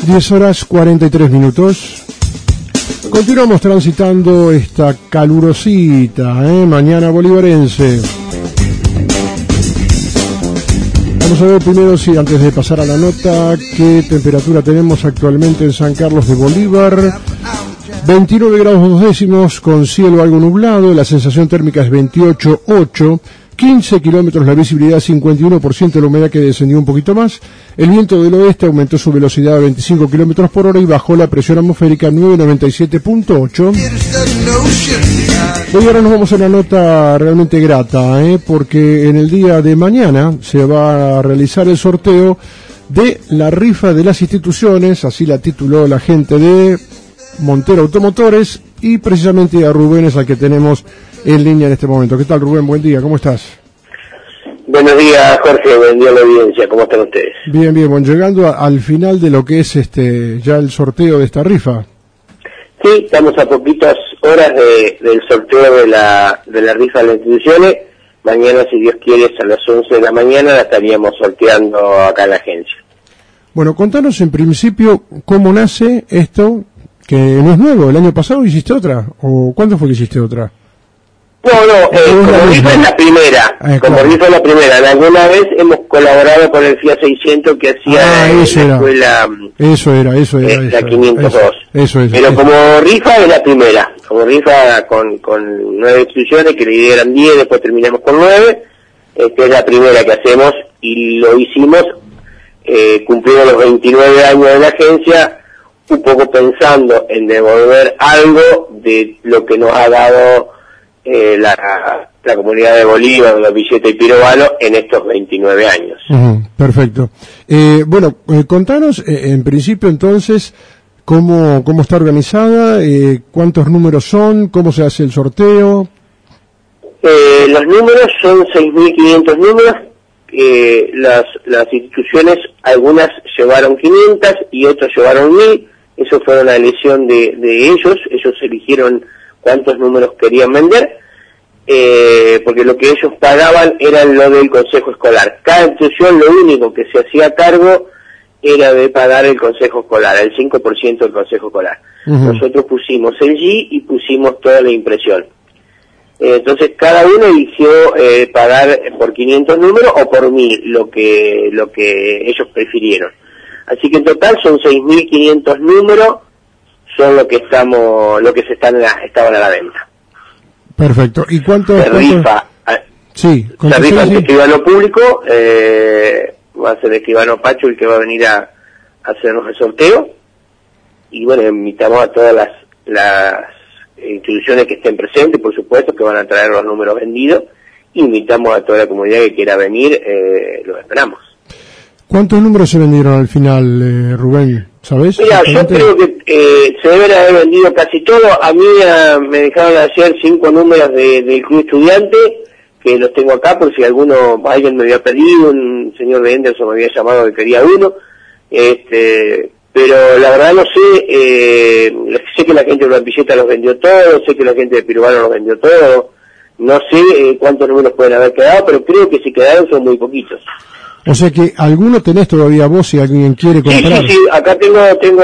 10:43. Continuamos transitando esta calurosita, mañana bolivarense. Vamos a ver primero, si antes de pasar a la nota, qué temperatura tenemos actualmente en San Carlos de Bolívar. 29 grados 2 décimos, con cielo algo nublado, la sensación térmica es 28,8, 15 kilómetros la visibilidad, 51% la humedad que descendió un poquito más, el viento del oeste aumentó su velocidad a 25 kilómetros por hora y bajó la presión atmosférica a 997,8. Hoy ahora nos vamos a una nota realmente grata, porque en el día de mañana se va a realizar el sorteo de la rifa de las instituciones, así la tituló la gente de Montero Automotores, y precisamente a Rubén es al que tenemos en línea en este momento. ¿Qué tal, Rubén? Buen día, ¿cómo estás? Buenos días, Jorge, buen día a la audiencia, ¿cómo están ustedes? Bien, bien, bueno, llegando al final de lo que es ya el sorteo de esta rifa. Sí, estamos a poquitas horas del sorteo de la rifa de las instituciones. Mañana, si Dios quiere, a las 11 de la mañana la estaríamos sorteando acá en la agencia. Bueno, contanos en principio cómo nace esto, que no es nuevo. ¿El año pasado hiciste otra? ¿O cuándo fue que hiciste otra? No, como rifa es la primera. Como rifa es la primera. Alguna vez hemos colaborado con el FIA 600 que hacía la escuela. Eso era. La 502. Eso. Pero como rifa es la primera. Como rifa con 9 instituciones, que la idea eran 10, después terminamos con 9. Esta es la primera que hacemos y lo hicimos cumpliendo los 29 años de la agencia, un poco pensando en devolver algo de lo que nos ha dado la comunidad de Bolívar, la Villeta y Pirovano en estos 29 años. Perfecto. Contanos en principio entonces cómo está organizada, cuántos números son, cómo se hace el sorteo. Los números son 6.500 números. Las instituciones, algunas llevaron 500 y otras llevaron 1.000. Eso fue una elección de ellos eligieron cuántos números querían vender, porque lo que ellos pagaban era lo del consejo escolar. Cada institución lo único que se hacía cargo era de pagar el consejo escolar, el 5% del consejo escolar. Nosotros pusimos el G y pusimos toda la impresión. Entonces cada uno eligió pagar por 500 números o por 1.000, lo que ellos prefirieron. Así que en total son 6.500 números, son lo que estaban a la venta. Perfecto. ¿Y cuánto? Se rifa ante escribano público, va a ser el escribano Pacho el que va a venir a hacernos el sorteo, y bueno, invitamos a todas las instituciones que estén presentes, por supuesto, que van a traer los números vendidos, invitamos a toda la comunidad que quiera venir, los esperamos. ¿Cuántos números se vendieron al final, Rubén? ¿Sabés? Mira, yo creo que se deben haber vendido casi todo. A mí me dejaron ayer 5 números del Club Estudiante, que los tengo acá por si alguien me había pedido, un señor de Henderson me había llamado que quería uno. Pero la verdad no sé, sé que la gente de la Villeta los vendió todos, sé que la gente de Pirovano los vendió todos, no sé cuántos números pueden haber quedado, pero creo que si quedaron son muy poquitos. O sea que alguno tenés todavía vos si alguien quiere comprar. Sí, acá tengo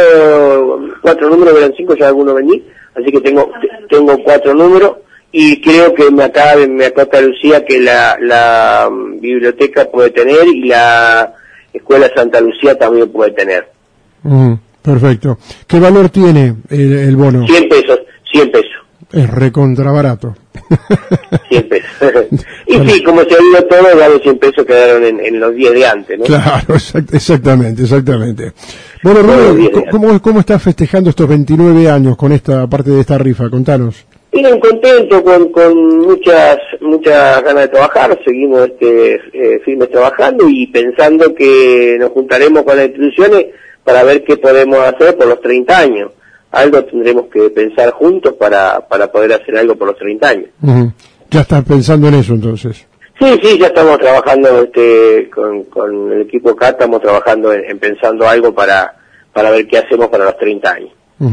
4 números, eran 5, ya algunos vendí, así que tengo 4 números, y creo que me acota Lucía que la biblioteca puede tener y la Escuela Santa Lucía también puede tener. Perfecto. ¿Qué valor tiene el bono? 100 pesos. Es recontra barato. 100 pesos. Y sí, como se ha ido todo, ya los 100 pesos quedaron en los 10 de antes, ¿no? Claro, exactamente. Bueno, Rubén, ¿cómo estás festejando estos 29 años con esta parte de esta rifa? Contanos. Bien, contento, con muchas ganas de trabajar, seguimos firmes trabajando y pensando que nos juntaremos con las instituciones para ver qué podemos hacer por los 30 años. Algo tendremos que pensar juntos para poder hacer algo por los 30 años. ¿Ya estás pensando en eso entonces? Sí, ya estamos trabajando con el equipo acá, estamos trabajando en pensando algo para ver qué hacemos para los 30 años.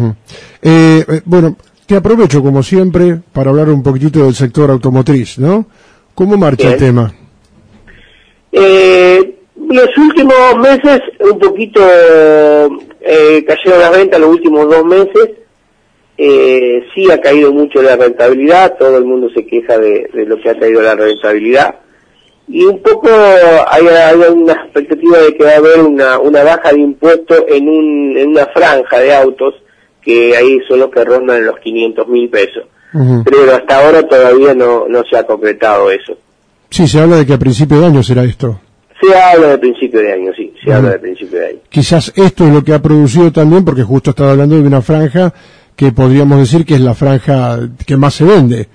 Bueno, te aprovecho como siempre para hablar un poquitito del sector automotriz, ¿no? ¿Cómo marcha el tema? Los últimos meses un poquito cayeron las ventas, los últimos 2 meses. Sí ha caído mucho la rentabilidad, todo el mundo se queja de lo que ha caído la rentabilidad. Y un poco hay una expectativa de que va a haber una baja de impuestos en una franja de autos, que ahí son los que rondan los 500.000 pesos. Pero hasta ahora todavía no se ha concretado eso. Sí, se habla de que a principio de año será esto. Se habla de principio de año, sí, se habla de principio de año. Quizás esto es lo que ha producido también, porque justo estaba hablando de una franja que podríamos decir que es la franja que más se vende.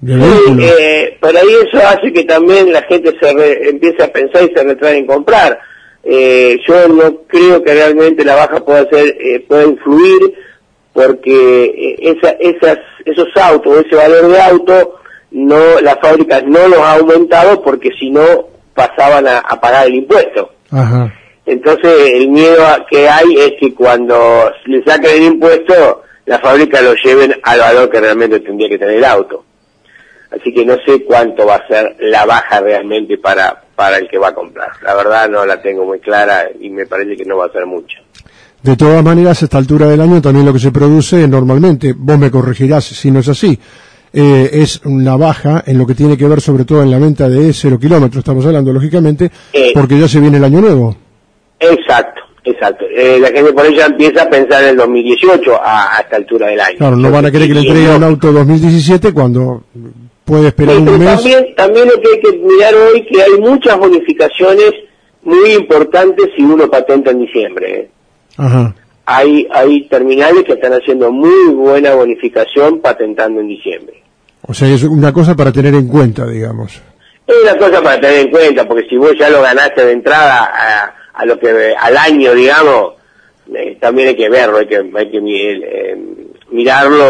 Por ahí eso hace que también la gente empiece a pensar y se retrae en comprar. Yo no creo que realmente la baja pueda influir, porque esos autos, ese valor de auto, las fábricas no los ha aumentado, porque si no pasaban a pagar el impuesto. Ajá. Entonces el miedo que hay es que cuando le saquen el impuesto, la fábrica lo lleven al valor que realmente tendría que tener el auto. Así que no sé cuánto va a ser la baja realmente para el que va a comprar. La verdad no la tengo muy clara y me parece que no va a ser mucho. De todas maneras, a esta altura del año también lo que se produce normalmente, vos me corregirás si no es así, es una baja en lo que tiene que ver sobre todo en la venta de 0 kilómetros, estamos hablando lógicamente, porque ya se viene el año nuevo. Exacto. La gente por eso empieza a pensar en el 2018 a esta altura del año. Claro, no van a querer que le entreguen un auto 2017 cuando puede esperar un mes. También lo que hay que mirar hoy, que hay muchas bonificaciones muy importantes si uno patenta en diciembre. Ajá. Hay terminales que están haciendo muy buena bonificación patentando en diciembre. O sea, es una cosa para tener en cuenta, digamos. Es una cosa para tener en cuenta, porque si vos ya lo ganaste de entrada al año, digamos, también hay que verlo, hay que mirarlo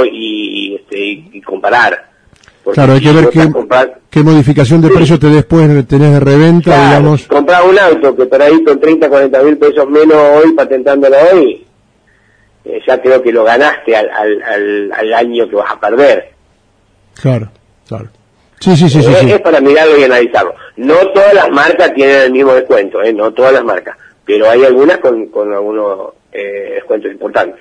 y comparar. Porque claro, hay que ver qué modificación de precio después tenés de reventa, claro, digamos. Comprar un auto que por ahí con 30, 40 mil pesos menos hoy, patentándolo hoy, ya creo que lo ganaste al año que vas a perder. Claro. Sí. Es para mirarlo y analizarlo. No todas las marcas tienen el mismo descuento, no todas las marcas, pero hay algunas con algunos descuentos importantes.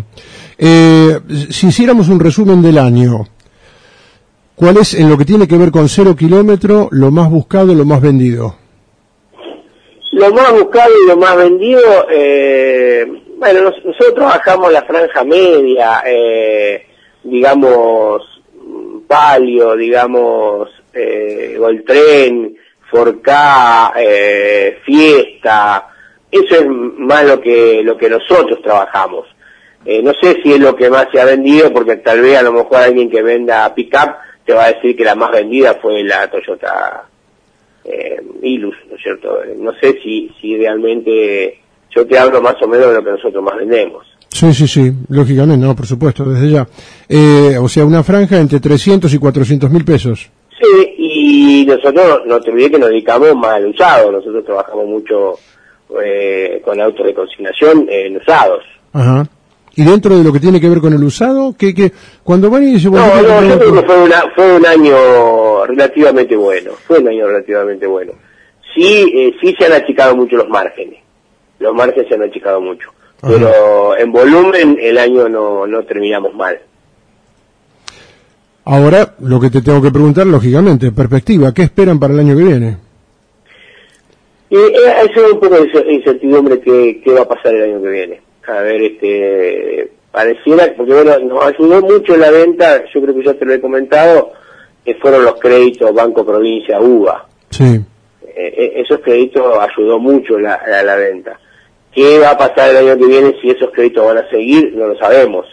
Si hiciéramos un resumen del año, ¿cuál es, en lo que tiene que ver con 0 kilómetro, lo más buscado, lo más vendido? Lo más buscado y lo más vendido, bueno, nosotros trabajamos la franja media, digamos, Palio, digamos, Goltren, Forcá, Fiesta, eso es más lo que nosotros trabajamos. No sé si es lo que más se ha vendido, porque tal vez a lo mejor alguien que venda pick-up te va a decir que la más vendida fue la Toyota Hilux, ¿no es cierto? No sé si realmente, yo te hablo más o menos de lo que nosotros más vendemos. Sí, lógicamente, no, por supuesto, desde ya. O sea, una franja entre 300 y 400 mil pesos. Sí, y nosotros, no te olvides que nos dedicamos más al usado, nosotros trabajamos mucho con autos de consignación en usados. Ajá. Y dentro de lo que tiene que ver con el usado, que cuando van y dicen... Bueno, yo creo que fue un año relativamente bueno, Sí, se han achicado mucho los márgenes se han achicado mucho. Ajá. Pero en volumen el año no terminamos mal. Ahora, lo que te tengo que preguntar, lógicamente, perspectiva, ¿qué esperan para el año que viene? Eso es un poco de incertidumbre qué va a pasar el año que viene. A ver, pareciera, porque bueno, nos ayudó mucho en la venta, yo creo que ya te lo he comentado, que fueron los créditos Banco Provincia UBA. Sí. Esos créditos ayudó mucho la venta. ¿Qué va a pasar el año que viene? Si esos créditos van a seguir, no lo sabemos.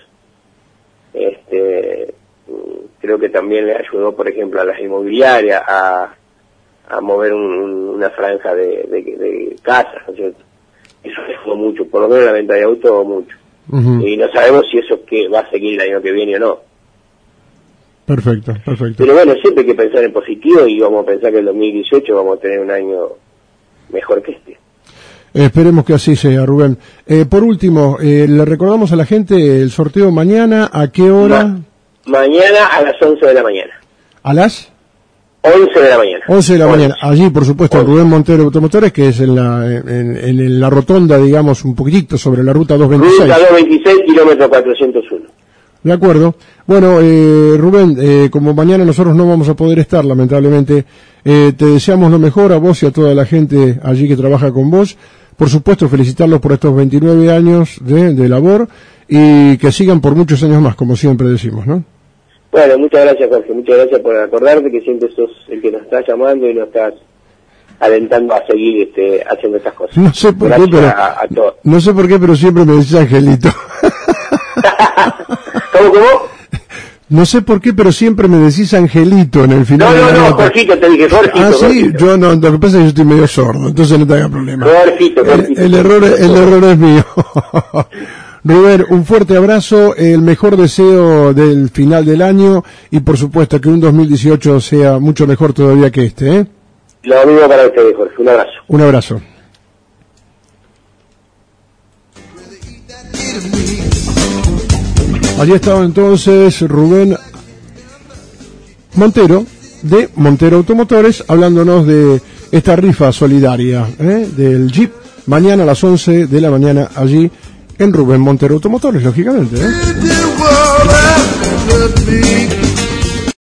Creo que también le ayudó, por ejemplo, a las inmobiliarias a mover una franja de casas, ¿no es cierto? Eso ayudó mucho, por lo menos la venta de autos mucho. Uh-huh. Y no sabemos si eso va a seguir el año que viene o no. Perfecto. Pero bueno, siempre hay que pensar en positivo y vamos a pensar que el 2018 vamos a tener un año mejor que este. Esperemos que así sea, Rubén. Por último, le recordamos a la gente el sorteo mañana, ¿a qué hora? Mañana a las 11 de la mañana. ¿A las? 11 de la mañana. 11 de la mañana. Allí, por supuesto, en Rubén Montero Automotores, que es en la rotonda, digamos, un poquitito sobre la ruta 226. Ruta 226, kilómetro 401. De acuerdo. Bueno, Rubén, como mañana nosotros no vamos a poder estar, lamentablemente, te deseamos lo mejor a vos y a toda la gente allí que trabaja con vos. Por supuesto, felicitarlos por estos 29 años de labor y que sigan por muchos años más, como siempre decimos, ¿no? Bueno, muchas gracias, Jorge. Muchas gracias por acordarte que siempre sos el que nos está llamando y nos estás alentando a seguir haciendo estas cosas. No sé por qué, pero no sé por qué, pero siempre me decís Angelito. ¿Cómo? No sé por qué, pero siempre me decís Angelito en el final. No, Jorgito, te dije Jorgito. Ah, sí, Jorgito. yo no, lo que pasa es que yo estoy medio sordo, entonces no te haga problema. Jorgito. El error es mío. Rubén, un fuerte abrazo, el mejor deseo del final del año y por supuesto que un 2018 sea mucho mejor todavía que este, ¿eh? Lo mismo para ustedes, Jorge. Un abrazo. Un abrazo. Allí estaba entonces Rubén Montero de Montero Automotores hablándonos de esta rifa solidaria del Jeep mañana a las 11 de la mañana allí en Rubén Montero Automotores, lógicamente, ¿eh?